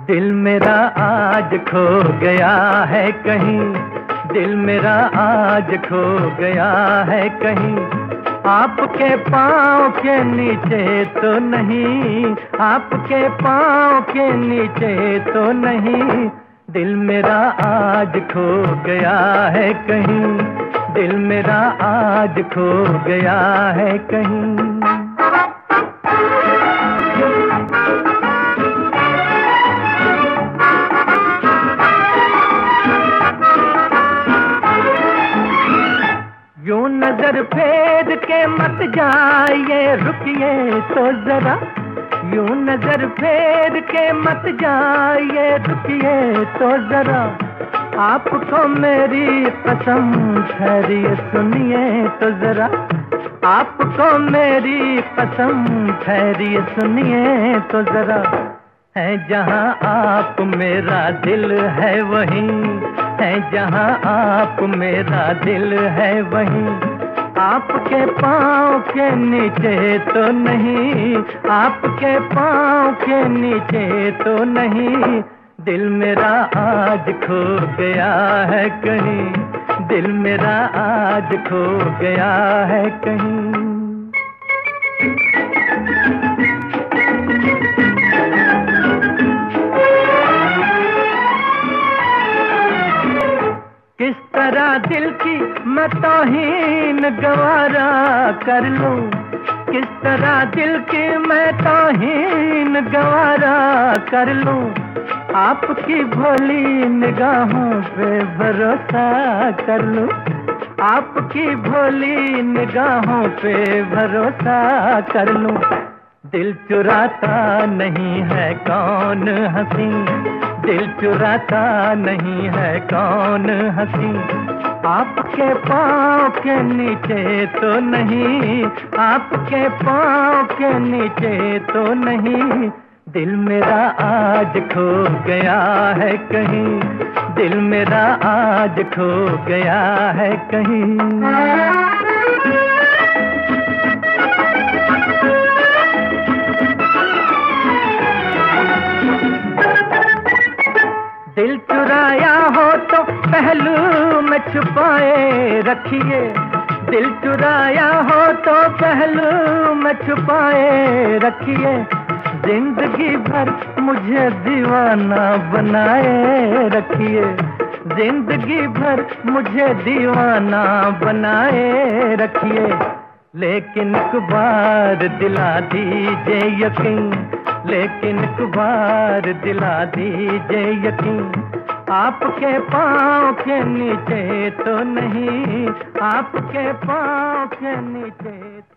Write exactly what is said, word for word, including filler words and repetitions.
दिल मेरा आज खो गया है कहीं, दिल मेरा आज खो गया है कहीं, आपके पाँव के नीचे तो नहीं, आपके पाँव के नीचे तो नहीं। दिल मेरा आज खो गया है कहीं, दिल मेरा आज खो गया है कहीं। यूं नजर फेर के मत जाइए, रुकिए तो जरा, यूं नजर फेर के मत जाइए, रुकिए तो जरा, आपको मेरी कसम ठहरिए सुनिए तो जरा, आपको मेरी कसम ठहरिए सुनिए तो जरा। है जहां आप मेरा दिल है वहीं, है जहां आप मेरा दिल है वहीं, आपके पाँव के नीचे तो नहीं, आपके पाँव के नीचे तो नहीं। दिल मेरा आज खो गया है कहीं, दिल मेरा आज खो गया है कहीं। किस तरह दिल की मैं तौहीन गवारा कर लूं, किस तरह दिल की मैं तौहीन गवारा कर लूं, आपकी भोली निगाहों पे भरोसा कर लूं, आपकी भोली निगाहों पे भरोसा कर लूं। दिल चुराता नहीं है कौन हंसी, दिल चुराता नहीं है कौन हंसी, आपके पाँव के नीचे तो नहीं, आपके पाँव के नीचे तो नहीं। दिल मेरा आज खो गया है कहीं, दिल मेरा आज खो गया है कहीं। दिल चुराया हो तो पहलू में छुपाए रखिए, दिल चुराया हो तो पहलू में छुपाए रखिए, जिंदगी भर मुझे दीवाना बनाए रखिए, जिंदगी भर मुझे दीवाना बनाए रखिए। लेकिन एक बार दिला दीजिए यकीन, लेकिन एक बार दिला दीजिए यकीन, आपके पाँव के नीचे तो नहीं, आपके पाँव के नीचे